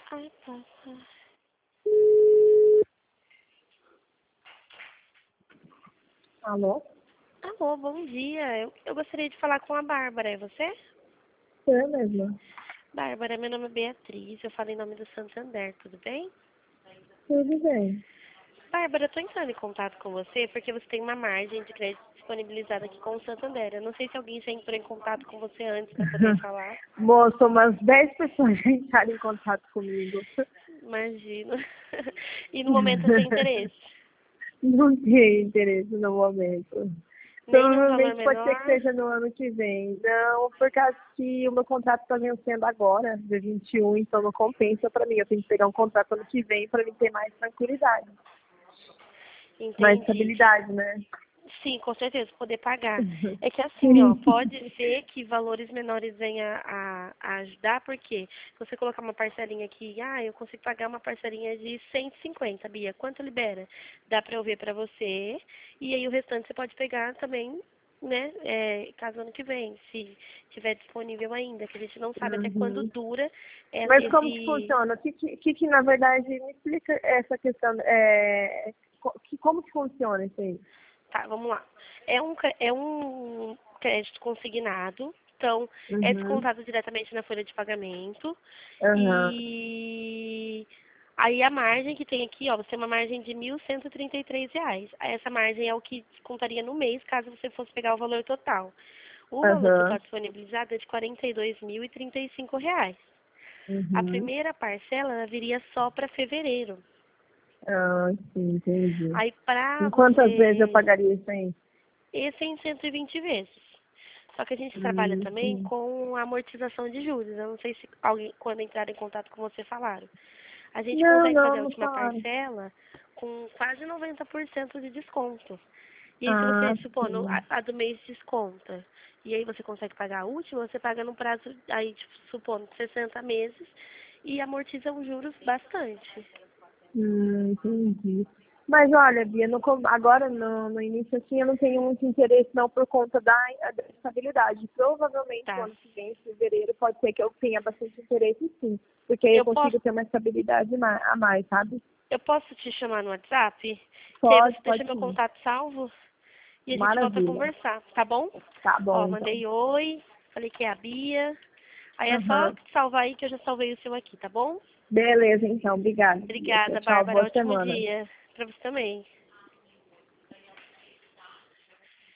Ai, passa. Alô? Alô, bom dia. Eu gostaria de falar com a Bárbara, é você? Sou eu mesma. Bárbara, meu nome é Beatriz, eu falo em nome do Santander, tudo bem? Tudo bem. Bárbara, eu tô entrando em contato com você porque você tem uma margem de crédito disponibilizada aqui com o Santander. Eu não sei se alguém já entrou em contato com você antes para poder falar. Moço, umas 10 pessoas já entraram em contato comigo. Imagino. E no momento eu tenho interesse. Não tenho interesse no momento. Nem num valor Provavelmente pode ser que menor. seja no ano que vem. Não, por causa que o meu contrato está vencendo agora, dia 21, então não compensa para mim. Eu tenho que pegar um contrato ano que vem para mim ter mais tranquilidade, mais Entendi. estabilidade, né? Sim, com certeza, poder pagar. É que assim, ó, Sim. pode ser que valores menores venham a ajudar, porque se você colocar uma parcelinha aqui, eu consigo pagar uma parcelinha de 150, Bia, quanto libera? Dá pra eu ver pra você, e aí o restante você pode pegar também, né, caso ano que vem, se tiver disponível ainda, que a gente não sabe até quando Uhum. dura Mas como que esse. funciona? O que na verdade, me explica essa questão, como que funciona isso aí? Tá, vamos lá. É um crédito consignado, então é Uhum. descontado diretamente na folha de pagamento. Aham. E aí a margem que tem aqui, ó, você tem uma margem de R$ 1.133. Aí essa margem é o que descontaria no mês, caso você fosse pegar o valor total. O valor total Aham. disponibilizado é de R$ 42.035. A Uhum. primeira parcela ela viria só para fevereiro. Ah, sim, entendi. Aí para Em quantas vezes eu você pagaria isso aí? esse é em 120 vezes. Só que a gente trabalha também Sim. com amortização de juros. Eu não sei se alguém, quando entrar em contato com você, falaram. A gente Não, consegue fazer não, a não última falaram. parcela com quase 90% de desconto. E aí, se Ah, você, supondo, sim. a do mês desconta, e aí você consegue pagar a última, você paga num prazo, aí, tipo, supondo, 60 meses, e amortiza os juros bastante. Entendi. Mas olha, Bia, agora no início assim eu não tenho muito interesse não por conta da estabilidade. Provavelmente o Tá. ano que vem, em fevereiro, pode ser que eu tenha bastante interesse sim. Porque aí eu Eu posso, consigo ter uma estabilidade a mais, sabe? eu posso te chamar no WhatsApp? Que aí você Pode, deixa pode meu sim. contato salvo? E a gente volta a Maravilha. conversar, tá bom? Tá bom Ó, então. mandei oi, falei que é a Bia. Aí é só Aham. salvar aí que eu já salvei o seu aqui, tá bom? Beleza então, obrigada, Bia. Tchau, Obrigada, tchau. Bárbara. Boa Ótimo semana. dia. Pra você também.